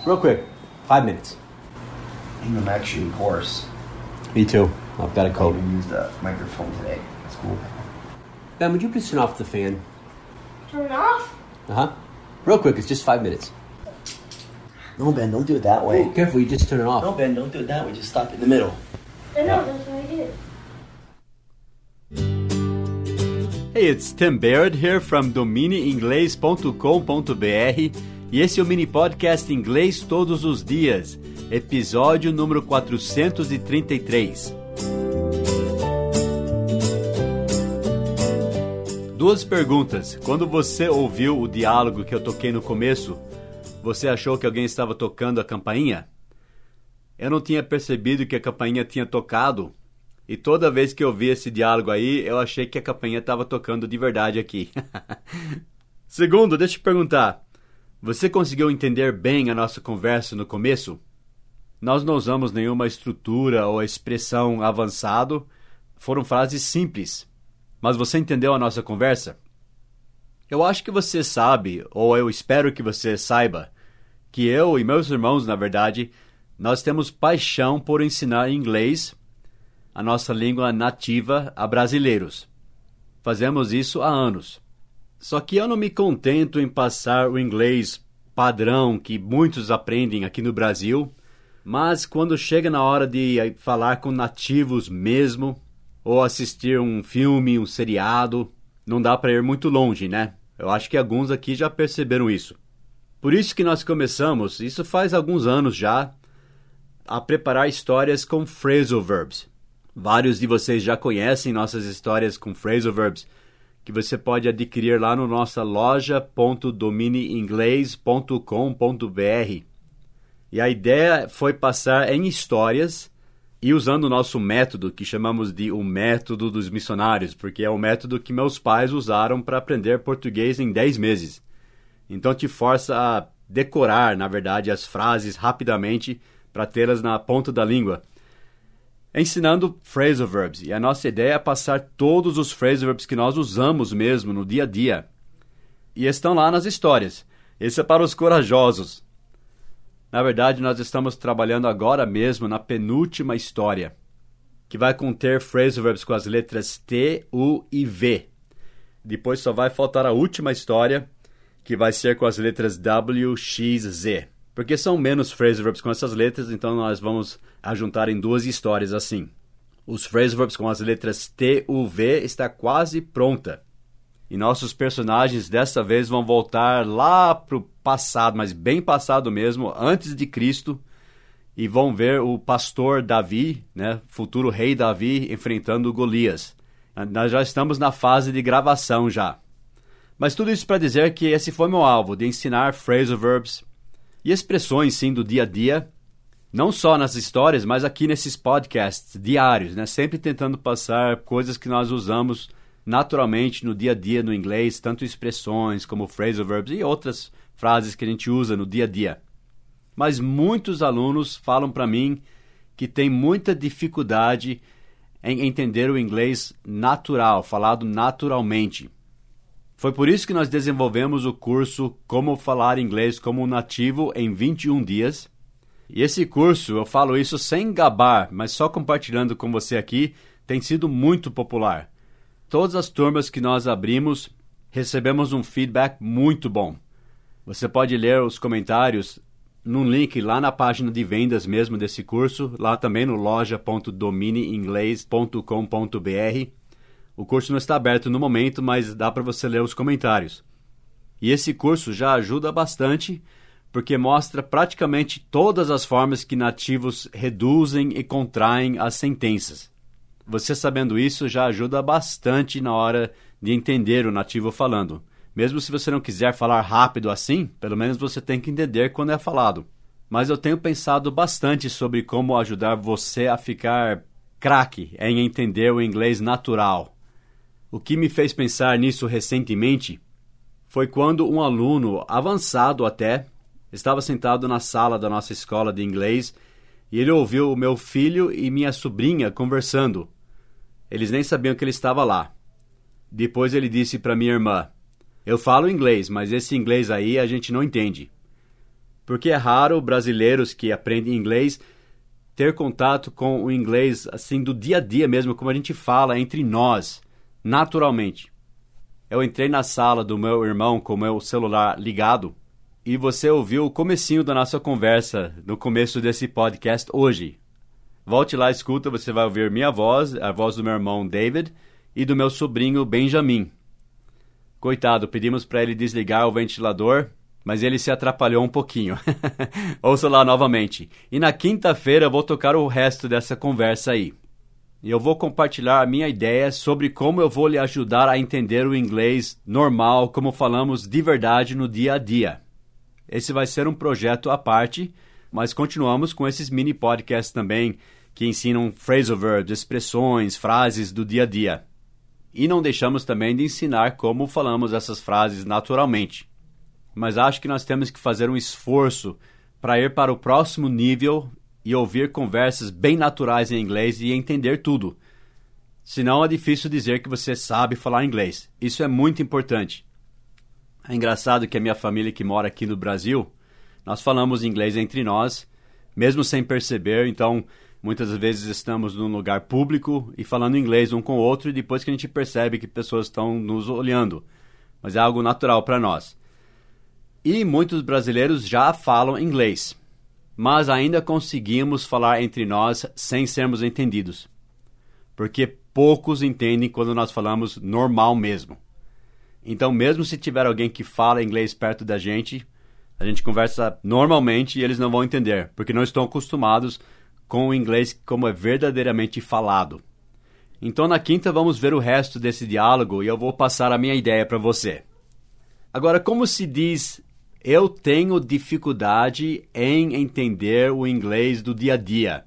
Real quick, 5 minutes. I'm actually hoarse. Me too. I've got a I cold. even used the microphone today. It's cool. Ben, would you please turn off the fan? Turn it off? Uh-huh. Real quick, it's just 5 minutes. No, Ben, don't do it that way. Oh, careful, you just turn it off. No, Ben, don't do it that way. Just stop in the middle. I know, that's what I did. Hey, it's Tim Baird here from dominieinglês.com.br e esse é o mini podcast Inglês Todos os Dias, episódio número 433. Duas perguntas. Quando você ouviu o diálogo que eu toquei no começo, você achou que alguém estava tocando a campainha? Eu não tinha percebido que a campainha tinha tocado. E toda vez que eu vi esse diálogo aí, eu achei que a campainha estava tocando de verdade aqui. Segundo, deixa eu te perguntar. Você conseguiu entender bem a nossa conversa no começo? Nós não usamos nenhuma estrutura ou expressão avançado. Foram frases simples. Mas você entendeu a nossa conversa? Eu acho que você sabe, ou eu espero que você saiba, que eu e meus irmãos, na verdade, nós temos paixão por ensinar inglês, a nossa língua nativa, a brasileiros. Fazemos isso há anos. Só que eu não me contento em passar o inglês padrão que muitos aprendem aqui no Brasil, mas quando chega na hora de falar com nativos mesmo, ou assistir um filme, um seriado, não dá para ir muito longe, né? Eu acho que alguns aqui já perceberam isso. Por isso que nós começamos, isso faz alguns anos já, a preparar histórias com phrasal verbs. Vários de vocês já conhecem nossas histórias com phrasal verbs, que você pode adquirir lá no nossa loja.dominieinglês.com.br. E a ideia foi passar em histórias e usando o nosso método, que chamamos de o método dos missionários, porque é o método que meus pais usaram para aprender português em 10 meses. Então te força a decorar, na verdade, as frases rapidamente para tê-las na ponta da língua. Ensinando phrasal verbs. E a nossa ideia é passar todos os phrasal verbs que nós usamos mesmo no dia a dia. E estão lá nas histórias. Esse é para os corajosos. Na verdade, nós estamos trabalhando agora mesmo na penúltima história, que vai conter phrasal verbs com as letras T, U e V. Depois só vai faltar a última história, que vai ser com as letras W, X, Z. Porque são menos phrasal verbs com essas letras, então nós vamos ajuntar em duas histórias assim. Os phrasal verbs com as letras T, U, V está quase pronta. E nossos personagens dessa vez vão voltar lá para o passado, mas bem passado mesmo, antes de Cristo, e vão ver o pastor Davi, né, futuro rei Davi, enfrentando Golias. Nós já estamos na fase de gravação já. Mas tudo isso para dizer que esse foi meu alvo, de ensinar phrasal verbs e expressões, sim, do dia a dia, não só nas histórias, mas aqui nesses podcasts diários, né? Sempre tentando passar coisas que nós usamos naturalmente no dia a dia no inglês, tanto expressões como phrasal verbs e outras frases que a gente usa no dia a dia. Mas muitos alunos falam para mim que tem muita dificuldade em entender o inglês natural, falado naturalmente. Foi por isso que nós desenvolvemos o curso Como Falar Inglês como um Nativo em 21 dias. E esse curso, eu falo isso sem gabar, mas só compartilhando com você aqui, tem sido muito popular. Todas as turmas que nós abrimos, recebemos um feedback muito bom. Você pode ler os comentários num link lá na página de vendas mesmo desse curso, lá também no loja.dominieinglês.com.br. O curso não está aberto no momento, mas dá para você ler os comentários. E esse curso já ajuda bastante, porque mostra praticamente todas as formas que nativos reduzem e contraem as sentenças. Você sabendo isso já ajuda bastante na hora de entender o nativo falando. Mesmo se você não quiser falar rápido assim, pelo menos você tem que entender quando é falado. Mas eu tenho pensado bastante sobre como ajudar você a ficar craque em entender o inglês natural. O que me fez pensar nisso recentemente foi quando um aluno, avançado até, estava sentado na sala da nossa escola de inglês e ele ouviu o meu filho e minha sobrinha conversando. Eles nem sabiam que ele estava lá. Depois ele disse para minha irmã: "Eu falo inglês, mas esse inglês aí a gente não entende." Porque é raro brasileiros que aprendem inglês ter contato com o inglês assim do dia a dia mesmo, como a gente fala entre nós, naturalmente. Eu entrei na sala do meu irmão com o meu celular ligado e você ouviu o comecinho da nossa conversa no começo desse podcast hoje. Volte lá, escuta, você vai ouvir minha voz, a voz do meu irmão David e do meu sobrinho Benjamin. Coitado, pedimos para ele desligar o ventilador, mas ele se atrapalhou um pouquinho. Ouça lá novamente. E na quinta-feira eu vou tocar o resto dessa conversa aí. E eu vou compartilhar a minha ideia sobre como eu vou lhe ajudar a entender o inglês normal, como falamos de verdade no dia a dia. Esse vai ser um projeto à parte, mas continuamos com esses mini podcasts também, que ensinam phrasal verbs, expressões, frases do dia a dia. E não deixamos também de ensinar como falamos essas frases naturalmente. Mas acho que nós temos que fazer um esforço para ir para o próximo nível e ouvir conversas bem naturais em inglês e entender tudo. Senão é difícil dizer que você sabe falar inglês. Isso é muito importante. É engraçado que a minha família que mora aqui no Brasil, nós falamos inglês entre nós, mesmo sem perceber, então muitas vezes estamos num lugar público e falando inglês um com o outro e depois que a gente percebe que pessoas estão nos olhando. Mas é algo natural para nós. E muitos brasileiros já falam inglês, mas ainda conseguimos falar entre nós sem sermos entendidos. Porque poucos entendem quando nós falamos normal mesmo. Então, mesmo se tiver alguém que fala inglês perto da gente, a gente conversa normalmente e eles não vão entender, porque não estão acostumados com o inglês como é verdadeiramente falado. Então, na quinta, vamos ver o resto desse diálogo e eu vou passar a minha ideia para você. Agora, como se diz, eu tenho dificuldade em entender o inglês do dia a dia?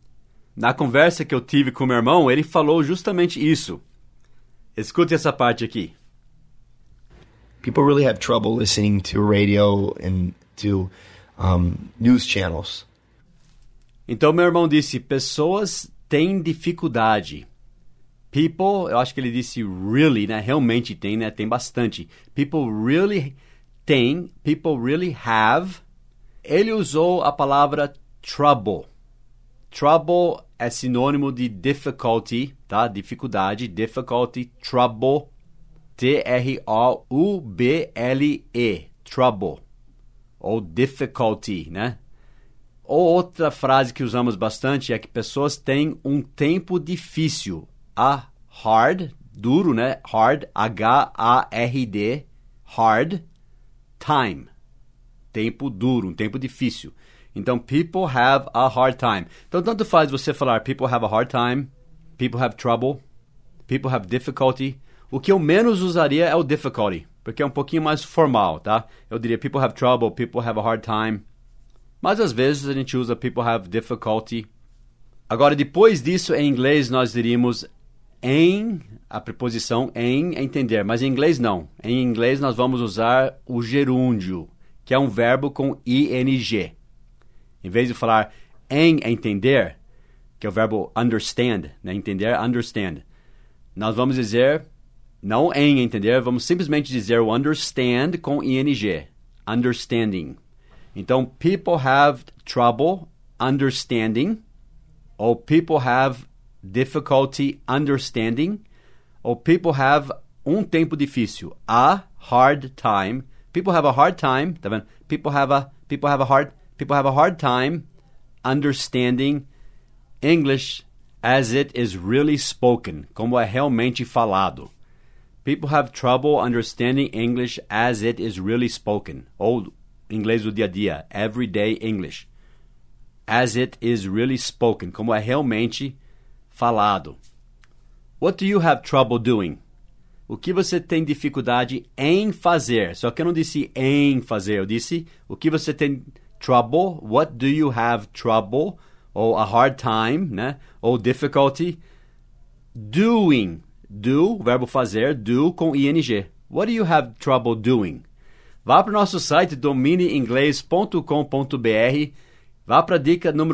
Na conversa que eu tive com meu irmão, ele falou justamente isso. Escute essa parte aqui. People really have trouble listening to radio and to news channels. Então, meu irmão disse, pessoas têm dificuldade. People, eu acho que ele disse really, né? Realmente tem, né? Tem bastante. People really tem, people really have. Ele usou a palavra trouble. Trouble é sinônimo de difficulty, tá? Dificuldade, difficulty, trouble. T-R-O-U-B-L-E, trouble. Ou difficulty, né? Ou outra frase que usamos bastante é que pessoas têm um tempo difícil. A hard, duro, né? Hard, H-A-R-D, hard, time. Tempo duro, um tempo difícil. Então, people have a hard time. Então, tanto faz você falar people have a hard time, people have trouble, people have difficulty. O que eu menos usaria é o difficulty, porque é um pouquinho mais formal, tá? Eu diria people have trouble, people have a hard time. Mas às vezes a gente usa people have difficulty. Agora, depois disso, em inglês, nós diríamos em, a preposição em entender. Mas em inglês, não. Em inglês, nós vamos usar o gerúndio, que é um verbo com ing. Em vez de falar em entender, que é o verbo understand, né? Entender, understand. Nós vamos dizer, não em entender, vamos simplesmente dizer o understand com ing. Understanding. Então, people have trouble understanding, ou people have difficulty understanding, ou people have um tempo difícil, a hard time. People have a hard time, tá vendo? People have a hard time understanding English as it is really spoken, como é realmente falado. People have trouble understanding English as it is really spoken, ou inglês do dia a dia, everyday English. As it is really spoken, como é realmente falado. What do you have trouble doing? O que você tem dificuldade em fazer? Só que eu não disse em fazer, eu disse o que você tem trouble, what do you have trouble, ou a hard time, né? Ou difficulty doing. Do, verbo fazer, do com ing. What do you have trouble doing? Vá para o nosso site domineinglês.com.br, vá para a dica número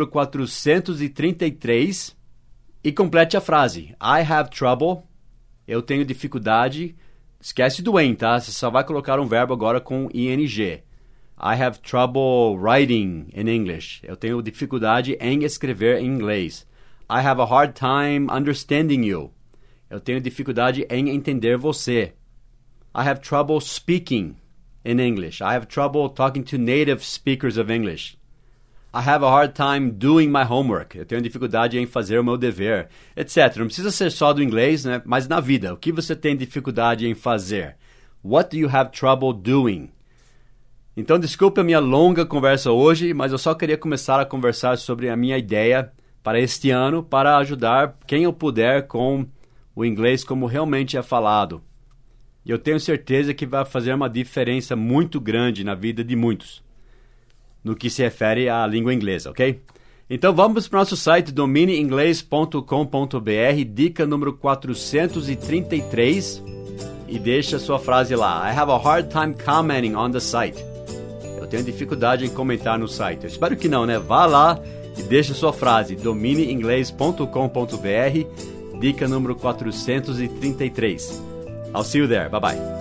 433 e complete a frase. I have trouble, eu tenho dificuldade. Esquece do em, tá? Você só vai colocar um verbo agora com ing. I have trouble writing in English. Eu tenho dificuldade em escrever em inglês. I have a hard time understanding you. Eu tenho dificuldade em entender você. I have trouble speaking in English. I have trouble talking to native speakers of English. I have a hard time doing my homework. Eu tenho dificuldade em fazer o meu dever, etc. Não precisa ser só do inglês, né? Mas na vida, o que você tem dificuldade em fazer? What do you have trouble doing? Então, desculpe a minha longa conversa hoje, mas eu só queria começar a conversar sobre a minha ideia para este ano, para ajudar quem eu puder com o inglês como realmente é falado. E eu tenho certeza que vai fazer uma diferença muito grande na vida de muitos, no que se refere à língua inglesa, ok? Então vamos para o nosso site, domineinglês.com.br, dica número 433, e deixa sua frase lá. I have a hard time commenting on the site. Eu tenho dificuldade em comentar no site. Eu espero que não, né? Vá lá e deixa sua frase, domineinglês.com.br, dica número 433. I'll see you there. Bye-bye.